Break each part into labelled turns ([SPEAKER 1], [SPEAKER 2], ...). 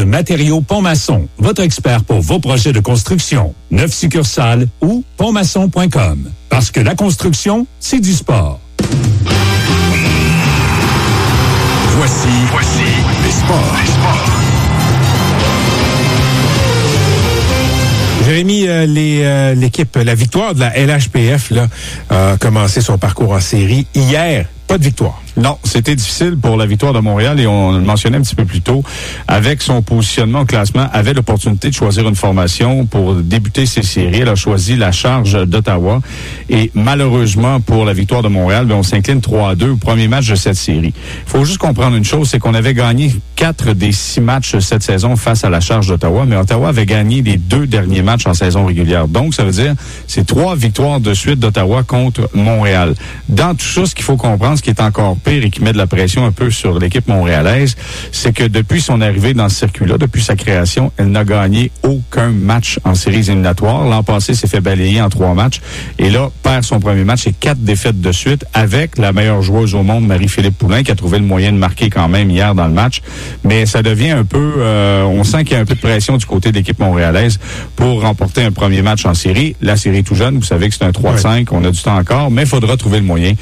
[SPEAKER 1] de matériaux Pont-Maçon, votre expert pour vos projets de construction. 9 succursales ou pontmaçon.com. Parce que la construction, c'est du sport.
[SPEAKER 2] Voici les sports.
[SPEAKER 3] Jérémy, l'équipe, la victoire de la LHPF là, a commencé son parcours en série hier. Pas de victoire.
[SPEAKER 4] Non, c'était difficile pour la victoire de Montréal et on le mentionnait un petit peu plus tôt. Avec son positionnement au classement, avait l'opportunité de choisir une formation pour débuter ses séries. Elle a choisi la Charge d'Ottawa et malheureusement pour la victoire de Montréal, on s'incline 3-2 au premier match de cette série. Il faut juste comprendre une chose, c'est qu'on avait gagné 4 des 6 matchs cette saison face à la Charge d'Ottawa, mais Ottawa avait gagné les 2 derniers matchs en saison régulière. Donc, ça veut dire c'est 3 victoires de suite d'Ottawa contre Montréal. Dans tout ça, ce qu'il faut comprendre, ce qui est encore pire et qui met de la pression un peu sur l'équipe montréalaise, c'est que depuis son arrivée dans ce circuit-là, depuis sa création, elle n'a gagné aucun match en séries éliminatoires. L'an passé, s'est fait balayer en 3 matchs et là, perd son premier match et 4 défaites de suite avec la meilleure joueuse au monde, Marie-Philippe Poulin, qui a trouvé le moyen de marquer quand même hier dans le match. Mais ça devient un peu, on sent qu'il y a un peu de pression du côté de l'équipe montréalaise pour remporter un premier match en série. La série est tout jeune, vous savez que c'est un 3-5, on a du temps encore, mais il faudra trouver le moyen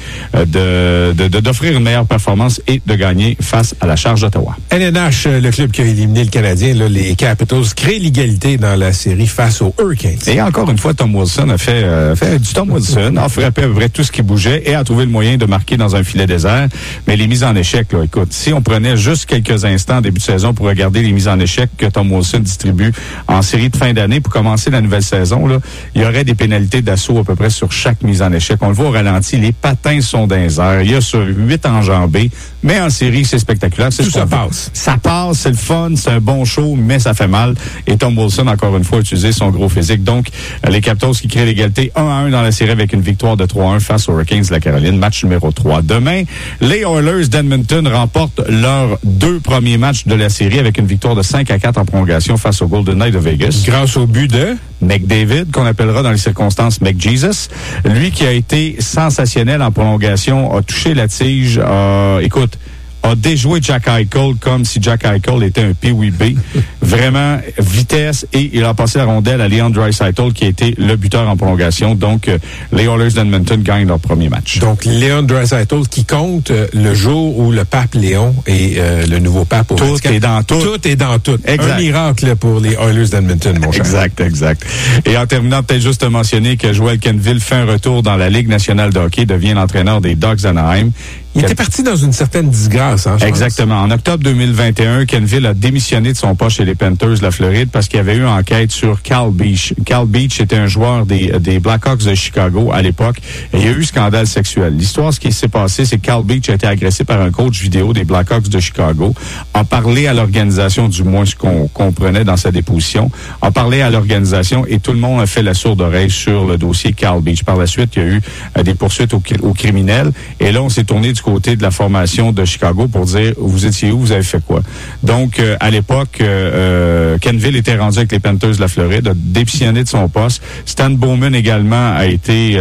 [SPEAKER 4] d'offrir une meilleure performance et de gagner face à la Charge d'Ottawa.
[SPEAKER 3] LNH, le club qui a éliminé le Canadien, là, les Capitals, crée l'égalité dans la série face aux Hurricanes.
[SPEAKER 4] Et encore une fois, Tom Wilson a fait du Tom Wilson, a frappé à peu près tout ce qui bougeait et a trouvé le moyen de marquer dans un filet désert. Mais les mises en échec, là, écoute, si on prenait juste quelques instants en début de saison pour regarder les mises en échec que Tom Wilson distribue en série de fin d'année pour commencer la nouvelle saison, là, il y aurait des pénalités d'assaut à peu près sur chaque mise en échec. On le voit au ralenti, les patins sont dans les airs. Il y a sur 8 enjambées, mais en série, c'est spectaculaire. C'est
[SPEAKER 3] tout ça passe.
[SPEAKER 4] Ça passe, c'est le fun, c'est un bon show, mais ça fait mal. Et Tom Wilson, encore une fois, a utilisé son gros physique. Donc, les Capitals qui créent l'égalité 1-1 dans la série avec une victoire de 3-1 face aux Hurricanes de la Caroline. Match numéro 3. Demain, les Oilers d'Edmonton remportent leurs 2 premiers matchs de la série avec une victoire de 5-4 en prolongation face aux Golden Knights de Vegas.
[SPEAKER 3] Grâce au but de
[SPEAKER 4] McDavid, qu'on appellera dans les circonstances McJesus. Lui qui a été sensationnel en prolongation, a touché la tige, écoute, a déjoué Jack Eichel comme si Jack Eichel était un Pee-wee-B. Vraiment, vitesse, et il a passé la rondelle à Leon Draisaitl qui a été le buteur en prolongation. Donc, les Oilers d'Edmonton gagnent leur premier match.
[SPEAKER 3] Donc, Leon Draisaitl qui compte le jour où le pape Léon est le nouveau pape au
[SPEAKER 4] Tout
[SPEAKER 3] Vatican.
[SPEAKER 4] est dans tout.
[SPEAKER 3] Tout est dans tout.
[SPEAKER 4] Exact.
[SPEAKER 3] Un miracle pour les Oilers d'Edmonton, mon cher.
[SPEAKER 4] Exact. Et en terminant, peut-être juste mentionner que Joel Kenville fait un retour dans la Ligue nationale de hockey, devient l'entraîneur des Ducks d'Anaheim.
[SPEAKER 3] Il était parti dans une certaine disgrâce, hein, je
[SPEAKER 4] Exactement. En octobre 2021, Kenville a démissionné de son poste chez les Panthers de la Floride parce qu'il y avait eu une enquête sur Cal Beach. Cal Beach était un joueur des Blackhawks de Chicago à l'époque et il y a eu scandale sexuel. L'histoire, ce qui s'est passé, c'est que Cal Beach a été agressé par un coach vidéo des Blackhawks de Chicago, a parlé à l'organisation, du moins ce qu'on comprenait dans sa déposition, a parlé à l'organisation et tout le monde a fait la sourde oreille sur le dossier Cal Beach. Par la suite, il y a eu des poursuites aux criminels et là, on s'est tourné du côté de la formation de Chicago pour dire vous étiez où, vous avez fait quoi. Donc à l'époque Kenville était rendu avec les Panthers de la Floride, a démissionné de son poste. Stan Bowman également a été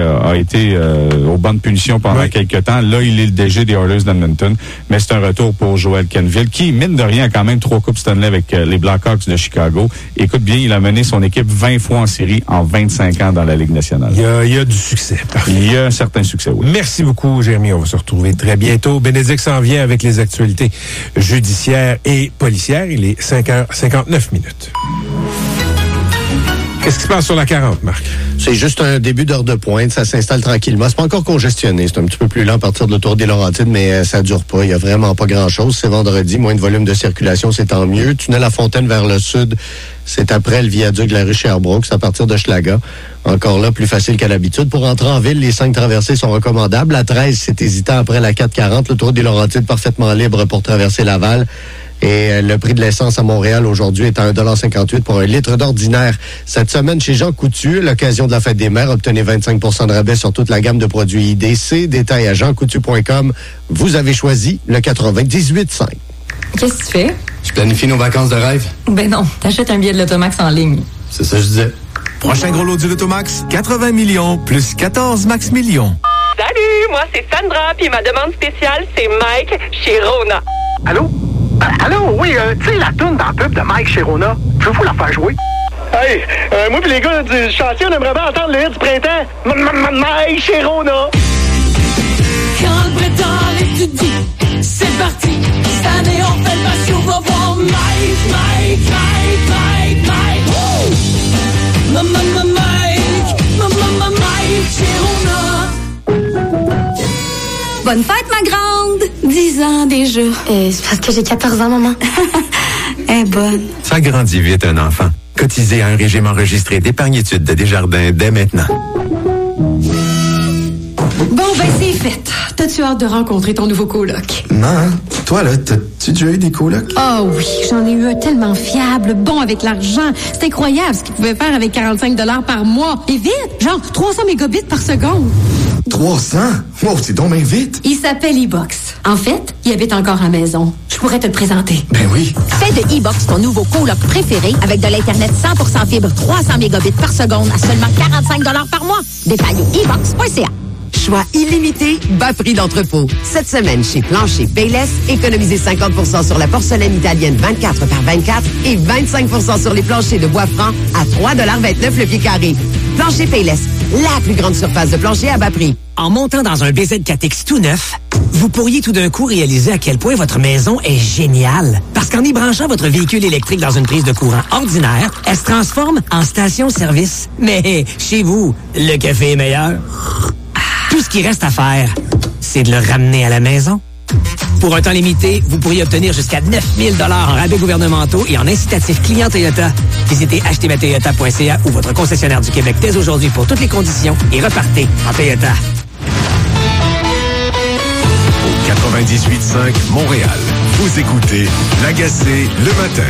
[SPEAKER 4] au banc de punition pendant quelques temps. Là, il est le DG des Oilers d'Edmonton, mais c'est un retour pour Joel Kenville qui, mine de rien, a quand même 3 coupes Stanley avec les Blackhawks de Chicago. Écoute bien, il a mené son équipe 20 fois en série en 25 ans dans la Ligue nationale.
[SPEAKER 3] Il y a du succès. Parfait.
[SPEAKER 4] Il y a un certain succès, oui.
[SPEAKER 3] Merci beaucoup, Jérémy. On va se retrouver très bientôt. Bénédicte s'en vient avec les actualités judiciaires et policières. Il est 5h59. Qu'est-ce qui se passe sur la 40, Marc?
[SPEAKER 5] C'est juste un début d'heure de pointe. Ça s'installe tranquillement. C'est pas encore congestionné. C'est un petit peu plus lent à partir de l'autoroute des Laurentides, mais ça dure pas. Il y a vraiment pas grand-chose. C'est vendredi. Moins de volume de circulation, c'est tant mieux. Tunnel à Fontaine vers le sud, c'est après le viaduc de la rue Sherbrooke. C'est à partir de Schlaga. Encore là, plus facile qu'à l'habitude. Pour entrer en ville, les 5 traversées sont recommandables. La 13, c'est hésitant après la 440. L'autoroute des Laurentides, parfaitement libre pour traverser Laval. Et le prix de l'essence à Montréal aujourd'hui est à 1,58 $ pour un litre d'ordinaire. Cette semaine, chez Jean Coutu, à l'occasion de la fête des mères, obtenez 25 % de rabais sur toute la gamme de produits IDC. Détails à jeancoutu.com. Vous avez choisi le 98.5.
[SPEAKER 6] Qu'est-ce que tu fais?
[SPEAKER 7] Je planifie nos vacances de rêve.
[SPEAKER 6] Ben non, t'achètes un billet de l'Automax en ligne.
[SPEAKER 7] C'est ça que je disais.
[SPEAKER 2] Prochain gros lot du Lotomax, 80 millions plus 14 max millions.
[SPEAKER 8] Salut, moi c'est Sandra, puis ma demande spéciale, c'est Mike chez Rona.
[SPEAKER 9] Allô?
[SPEAKER 8] Allô, oui, tu sais, la toune dans le pub de Mike Chirona, pouvez-vous la faire jouer? Hey, moi pis les gars du chantier, on aimerait bien entendre le hit du printemps. Mike Chirona.
[SPEAKER 9] Quand le printemps l'étudie, c'est parti. Cette année, on fait le match, on va voir Mike. Mike Chirona.
[SPEAKER 10] Bonne fête, ma grande! 10 ans déjà.
[SPEAKER 6] C'est parce que j'ai 14 ans, maman.
[SPEAKER 10] Elle est bonne.
[SPEAKER 11] Ça grandit vite, un enfant. Cotisez à un régime enregistré d'épargne-études de Desjardins dès maintenant.
[SPEAKER 10] Bon, ben c'est fait. T'as-tu hâte de rencontrer ton nouveau coloc?
[SPEAKER 7] Non, toi là, t'as-tu déjà eu des colocs?
[SPEAKER 10] Oh oui, j'en ai eu un tellement fiable, bon avec l'argent. C'est incroyable ce qu'il pouvait faire avec 45 $ par mois. Et vite, genre 300 mégabits par seconde.
[SPEAKER 7] 300? Wow, c'est donc bien vite.
[SPEAKER 10] Il s'appelle e-Box. En fait, il habite encore à la maison. Je pourrais te le présenter.
[SPEAKER 7] Ben oui.
[SPEAKER 12] Fais de e-Box ton nouveau coloc préféré avec de l'Internet 100% fibre 300 mégabits par seconde à seulement 45 $ par mois. Détail au e-Box.ca.
[SPEAKER 13] Choix illimité, bas prix d'entrepôt. Cette semaine, chez Plancher Payless, économisez 50% sur la porcelaine italienne 24 par 24 et 25% sur les planchers de bois franc à 3,29 $ le pied carré. Plancher Payless, la plus grande surface de plancher à bas prix.
[SPEAKER 14] En montant dans un BZ4X tout neuf, vous pourriez tout d'un coup réaliser à quel point votre maison est géniale. Parce qu'en y branchant votre véhicule électrique dans une prise de courant ordinaire, elle se transforme en station-service. Mais chez vous, le café est meilleur. Tout ce qui reste à faire, c'est de le ramener à la maison. Pour un temps limité, vous pourriez obtenir jusqu'à 9 000 $ en rabais gouvernementaux et en incitatifs clients Toyota. Visitez achetezmatoyota.ca ou votre concessionnaire du Québec dès aujourd'hui pour toutes les conditions et repartez en Toyota.
[SPEAKER 15] 98.5 Montréal. Vous écoutez L'Agacé le matin.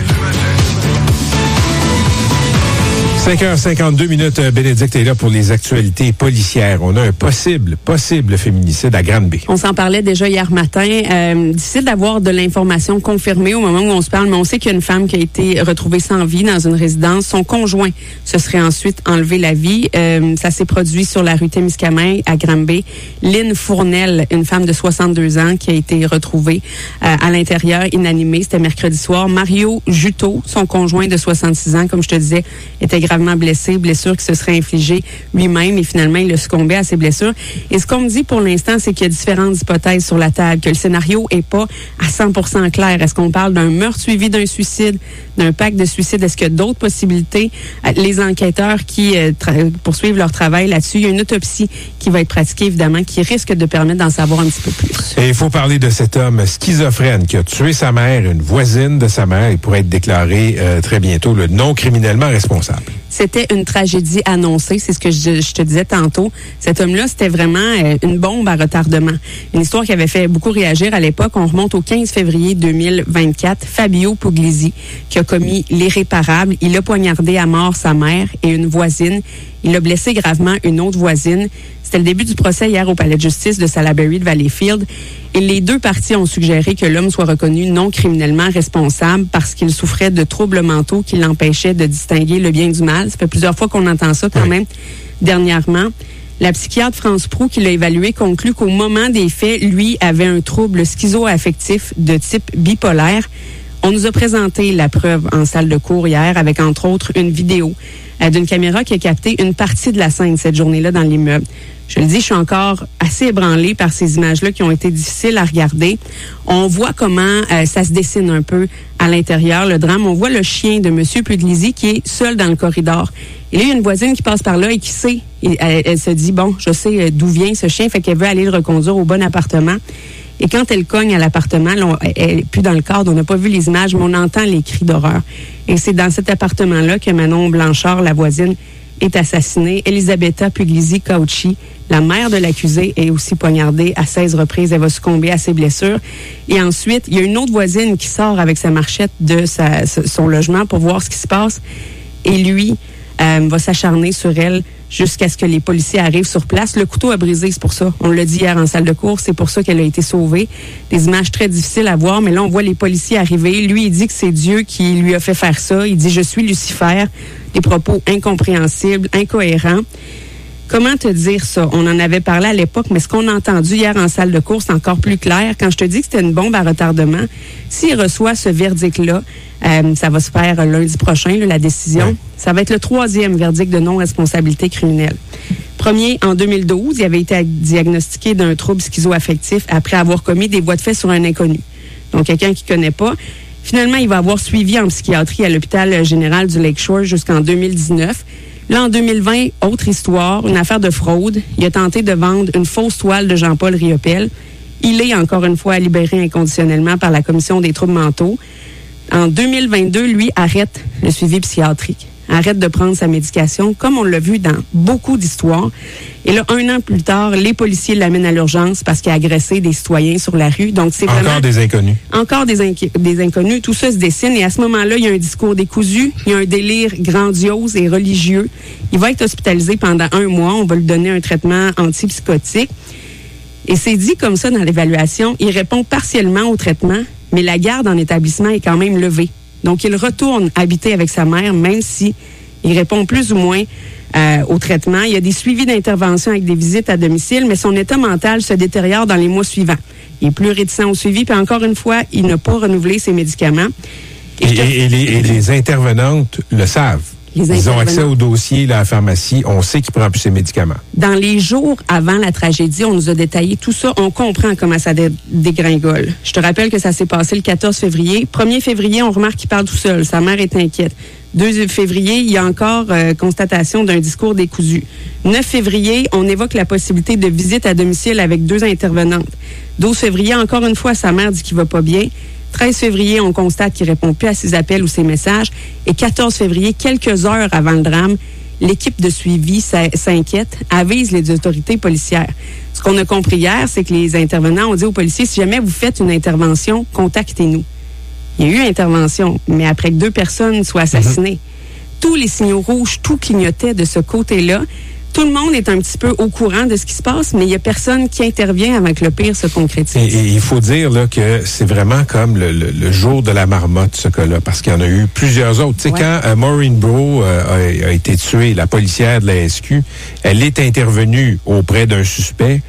[SPEAKER 3] 5h52, Bénédicte est là pour les actualités policières. On a un possible féminicide à Granby.
[SPEAKER 16] On s'en parlait déjà hier matin. Difficile d'avoir de l'information confirmée au moment où on se parle, mais on sait qu'il y a une femme qui a été retrouvée sans vie dans une résidence. Son conjoint se serait ensuite enlevé la vie. Ça s'est produit sur la rue Témiscamingue à Granby. Lynn Fournel, une femme de 62 ans qui a été retrouvée à l'intérieur inanimée. C'était mercredi soir. Mario Juteau, son conjoint de 66 ans, comme je te disais, était gravement blessé, blessure qui se serait infligée lui-même et finalement il a succombé à ses blessures. Et ce qu'on me dit pour l'instant, c'est qu'il y a différentes hypothèses sur la table, que le scénario est pas à 100% clair. Est-ce qu'on parle d'un meurtre suivi d'un suicide, d'un pacte de suicide? Est-ce qu'il y a d'autres possibilités? Les enquêteurs qui poursuivent leur travail là-dessus, il y a une autopsie qui va être pratiquée évidemment, qui risque de permettre d'en savoir un petit peu plus.
[SPEAKER 3] Et il faut parler de cet homme schizophrène qui a tué sa mère, une voisine de sa mère. Il pourrait être déclaré très bientôt le non criminellement responsable.
[SPEAKER 16] C'était une tragédie annoncée, c'est ce que je te disais tantôt. Cet homme-là, c'était vraiment une bombe à retardement. Une histoire qui avait fait beaucoup réagir à l'époque. On remonte au 15 février 2024. Fabio Puglisi, qui a commis l'irréparable. Il a poignardé à mort sa mère et une voisine. Il a blessé gravement une autre voisine. C'était le début du procès hier au palais de justice de Salaberry de Valleyfield. Et les deux parties ont suggéré que l'homme soit reconnu non criminellement responsable parce qu'il souffrait de troubles mentaux qui l'empêchaient de distinguer le bien du mal. Ça fait plusieurs fois qu'on entend ça quand même dernièrement. La psychiatre France Proulx qui l'a évalué conclut qu'au moment des faits, lui avait un trouble schizoaffectif de type bipolaire. On nous a présenté la preuve en salle de cours hier avec entre autres une vidéo d'une caméra qui a capté une partie de la scène cette journée-là dans l'immeuble. Je le dis, je suis encore assez ébranlée par ces images-là qui ont été difficiles à regarder. On voit comment ça se dessine un peu à l'intérieur, le drame. On voit le chien de M. Puglisi qui est seul dans le corridor. Et là, il y a une voisine qui passe par là et qui sait. Elle se dit, bon, je sais d'où vient ce chien, fait qu'elle veut aller le reconduire au bon appartement. Et quand elle cogne à l'appartement, là, elle n'est plus dans le cadre, on n'a pas vu les images, mais on entend les cris d'horreur. Et c'est dans cet appartement-là que Manon Blanchard, la voisine, est assassinée. Elisabetta Puglisi Cauchi, la mère de l'accusé, est aussi poignardée à 16 reprises. Elle va succomber à ses blessures. Et ensuite, il y a une autre voisine qui sort avec sa marchette de son logement pour voir ce qui se passe. Et lui va s'acharner sur elle jusqu'à ce que les policiers arrivent sur place. Le couteau a brisé, c'est pour ça. On l'a dit hier en salle de cours, c'est pour ça qu'elle a été sauvée. Des images très difficiles à voir, mais là, on voit les policiers arriver. Lui, il dit que c'est Dieu qui lui a fait faire ça. Il dit « Je suis Lucifer ». Des propos incompréhensibles, incohérents. Comment te dire ça? On en avait parlé à l'époque, mais ce qu'on a entendu hier en salle de cours, c'est encore plus clair. Quand je te dis que c'était une bombe à retardement, s'il reçoit ce verdict-là, ça va se faire lundi prochain, là, la décision. Ouais. Ça va être le 3e verdict de non-responsabilité criminelle. Premier, en 2012, il avait été diagnostiqué d'un trouble schizoaffectif après avoir commis des voies de fait sur un inconnu. Donc, quelqu'un qui ne connaît pas. Finalement, il va avoir suivi en psychiatrie à l'hôpital général du Lakeshore jusqu'en 2019. Là, en 2020, autre histoire, une affaire de fraude. Il a tenté de vendre une fausse toile de Jean-Paul Riopelle. Il est, encore une fois, libéré inconditionnellement par la Commission des troubles mentaux. En 2022, lui arrête le suivi psychiatrique. Arrête de prendre sa médication, comme on l'a vu dans beaucoup d'histoires. Et là, 1 an plus tard, les policiers l'amènent à l'urgence parce qu'il a agressé des citoyens sur la rue. Donc, c'est vraiment...
[SPEAKER 3] Encore des inconnus.
[SPEAKER 16] Encore des inconnus. Tout ça se dessine. Et à ce moment-là, il y a un discours décousu. Il y a un délire grandiose et religieux. Il va être hospitalisé pendant 1 mois. On va lui donner un traitement antipsychotique. Et c'est dit comme ça dans l'évaluation. Il répond partiellement au traitement, mais la garde en établissement est quand même levée. Donc, il retourne habiter avec sa mère, même si il répond plus ou moins au traitement. Il y a des suivis d'intervention avec des visites à domicile, mais son état mental se détériore dans les mois suivants. Il est plus réticent au suivi, puis encore une fois, il n'a pas renouvelé ses médicaments.
[SPEAKER 3] Et les intervenantes le savent. Ils ont accès au dossier là, à la pharmacie. On sait qu'il prend plus ses médicaments.
[SPEAKER 16] Dans les jours avant la tragédie, on nous a détaillé tout ça. On comprend comment ça dégringole. Je te rappelle que ça s'est passé le 14 février. 1er février, on remarque qu'il parle tout seul. Sa mère est inquiète. 2 février, il y a encore constatation d'un discours décousu. 9 février, on évoque la possibilité de visite à domicile avec 2 intervenantes. 12 février, encore une fois, sa mère dit qu'il va pas bien. 13 février, on constate qu'il répond plus à ses appels ou ses messages. Et 14 février, quelques heures avant le drame, l'équipe de suivi s'inquiète, avise les autorités policières. Ce qu'on a compris hier, c'est que les intervenants ont dit aux policiers, si jamais vous faites une intervention, contactez-nous. Il y a eu intervention, mais après que 2 personnes soient assassinées, tous les signaux rouges, tout clignotait de ce côté-là. Tout le monde est un petit peu au courant de ce qui se passe, mais il n'y a personne qui intervient avant que le pire se concrétise.
[SPEAKER 3] Et il faut dire là, que c'est vraiment comme le jour de la marmotte, ce cas-là, parce qu'il y en a eu plusieurs autres. Tu sais, quand Maureen Bro a été tuée, la policière de la SQ, elle est intervenue auprès d'un suspect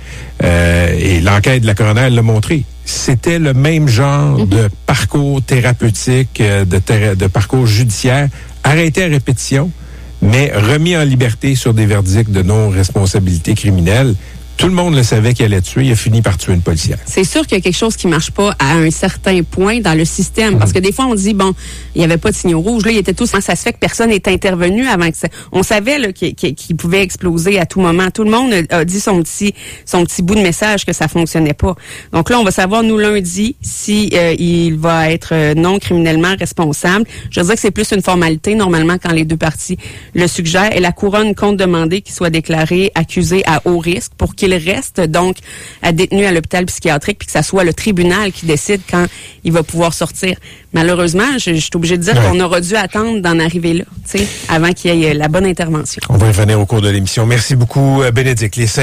[SPEAKER 3] et l'enquête de la coroner l'a montré. C'était le même genre de parcours thérapeutique, de parcours judiciaire, arrêté à répétition, mais remis en liberté sur des verdicts de non-responsabilité criminelle. Tout le monde le savait qu'il allait tuer. Il a fini par tuer une policière. C'est
[SPEAKER 16] sûr qu'il y a quelque chose qui marche pas à un certain point dans le système. Parce que des fois, on dit, bon, il n'y avait pas de signaux rouges. Là, il était tous... Ça se fait que personne n'est intervenu avant que ça... On savait là, qu'il pouvait exploser à tout moment. Tout le monde a dit son petit bout de message que ça fonctionnait pas. Donc là, on va savoir, nous, lundi, si il va être non criminellement responsable. Je veux dire que c'est plus une formalité, normalement, quand les 2 parties le suggèrent. Et la couronne compte demander qu'il soit déclaré accusé à haut risque pour qu'il reste donc détenu à l'hôpital psychiatrique puis que ça soit le tribunal qui décide quand il va pouvoir sortir. Malheureusement, je suis obligée de dire qu'on aurait dû attendre d'en arriver là, tu sais, avant qu'il y ait la bonne intervention.
[SPEAKER 3] On va y revenir au cours de l'émission. Merci beaucoup, Bénédicte. Les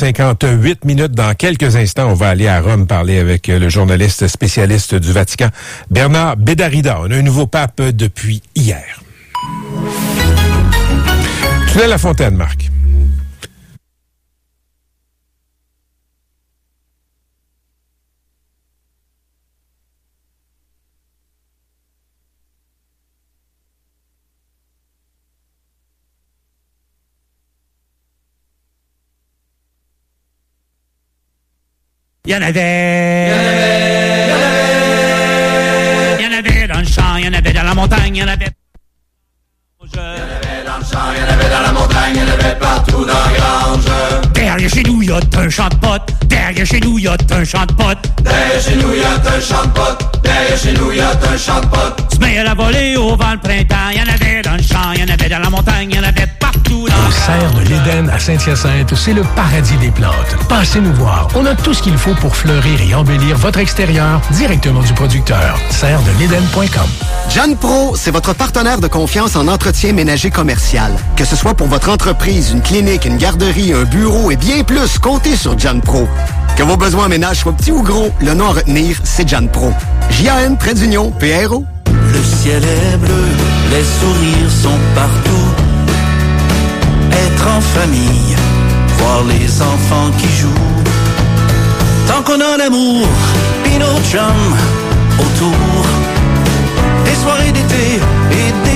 [SPEAKER 3] 5h58 dans quelques instants, on va aller à Rome parler avec le journaliste spécialiste du Vatican, Bernard Bédarida. On a un nouveau pape depuis hier. Tunnel La Fontaine, Marc.
[SPEAKER 9] Il y en avait dans le champ, il y en avait dans la montagne, il y en avait dans le champ, il y en avait dans la montagne, il y en avait partout dans la grange. Derrière chez nous, il y a un champ de potes. Derrière chez nous, il y a un champ de potes. Derrière chez nous, il y a un champ de potes. Derrière chez nous, il y a un champ de potes. Se met à la volée au vent le printemps. Il y en avait dans le champ, il y en avait dans la montagne, il y en avait partout dans
[SPEAKER 17] la serre de l'Éden à Saint-Hyacinthe, c'est le paradis des plantes. Passez nous voir. On a tout ce qu'il faut pour fleurir et embellir votre extérieur directement du producteur. serredeleden.com.
[SPEAKER 18] John Pro, c'est votre partenaire de confiance en entretien ménager commercial. Que ce soit pour votre entreprise, une clinique, une garderie, un bureau et bien plus, comptez sur John Pro. Que vos besoins en ménage soient petits ou gros, le nom à retenir, c'est John Pro. J-A-N, trait d'union, P-R-O.
[SPEAKER 19] Le ciel est bleu, les sourires sont partout. Être en famille, voir les enfants qui jouent. Tant qu'on a l'amour, pis nos chums autour, des soirées d'été et des